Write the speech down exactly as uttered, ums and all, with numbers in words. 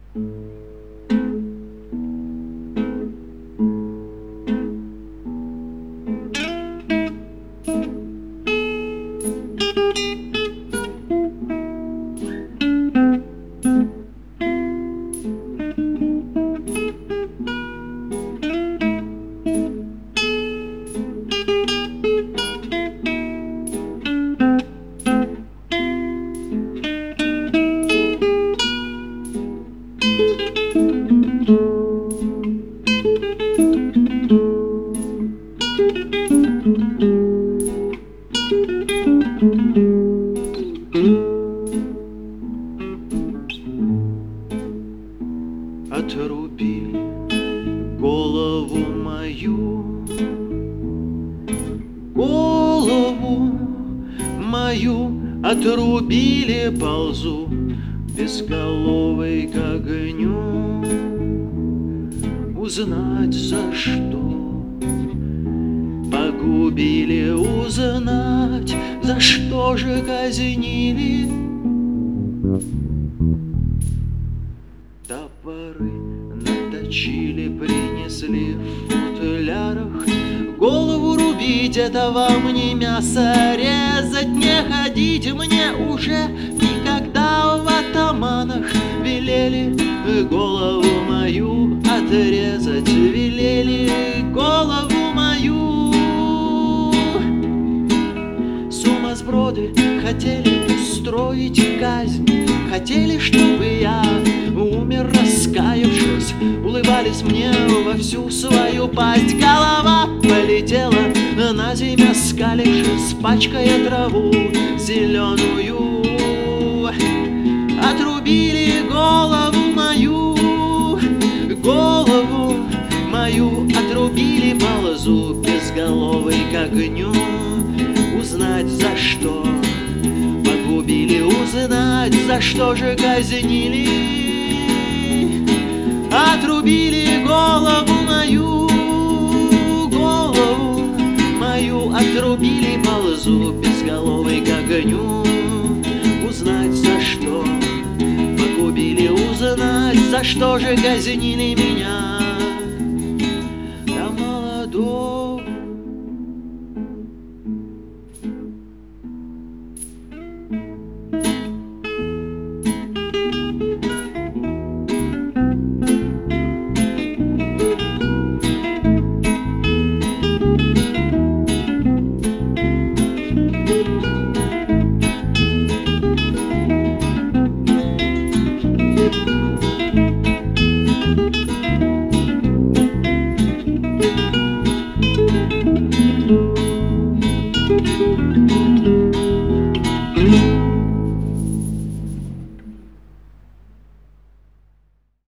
Отрубили голову мою, голову мою отрубили, ползу безголовый к огню. Узнать за что погубили, узнать за что же казнили. Топоры наточили, принесли в футлярах. Голову рубить — это вам не мясо резать, не ходить мне уже никогда в атаманах. Велели голову мою отрезать, велели голову мою. Сумасброды хотели устроить казнь, хотели, чтобы я умер, раскаявшись, улыбались мне во всю свою пасть. Голова полетела на землю, скалившись, пачкая траву зеленую. Отрубили голову мою, голову мою отрубили, ползу безголовый к огню. Узнать за что погубили, узнать за что же казнили. Отрубили голову мою, голову мою отрубили, ползу безголовый к огню. Узнать за что погубили, узнать за что же казнили меня. Я молодой.